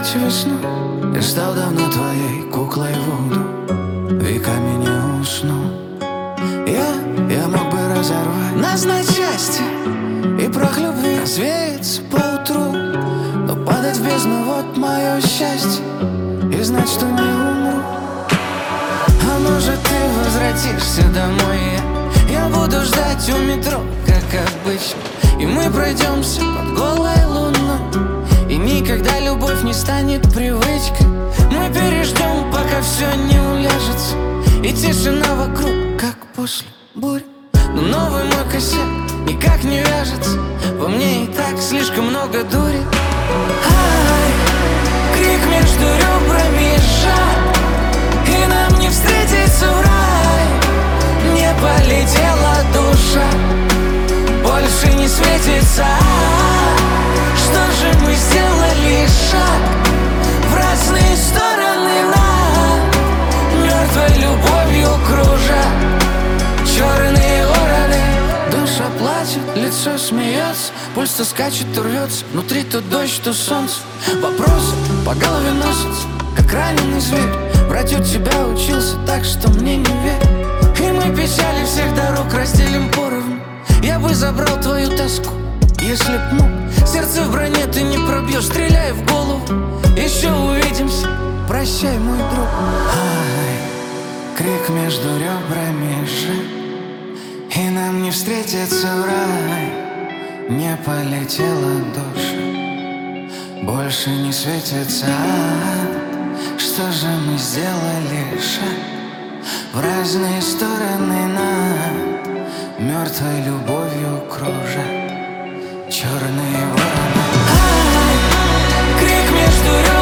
опять весну. Я стал давно твоей куклой Вуду, веками не усну. Я мог бы разорвать нас на части и прах любви развеется поутру, но падать в бездну — вот мое счастье, и знать, что не умру. А может, ты возвратишься домой, я буду ждать у метро, как обычно, и мы пройдемся под голой луной. И никогда любовь не станет привычкой. Мы переждем, пока все не уляжется, и тишина вокруг, как после бури. Но новый мой косяк никак не вяжется, во мне и так слишком много дури. Ай, крик между ребрами сжат, и нам не встретиться в рай. Не полетела душа, больше не светится. Что же мы сделали шаг в разные стороны, над мертвой любовью кружа черные вороны. Душа плачет, лицо смеется, пульс то скачет, то рвется, внутри то дождь, то солнце. Вопросы по голове носятся, как раненый зверь. Врать у тебя учился так, что мне не верь. И мы печали всех дорог разделим поровну. Я бы забрал твою тоску, если б мог. Сердце в броне ты не пробьешь, стреляй в голову. Еще увидимся, прощай, мой друг. Ай, крик между ребрами же, и нам не встретиться в рай. Не полетела душа, больше не светится. Что же мы сделали шаг в разные стороны, над мертвой любовью кружа черные вороны. Ай, крик между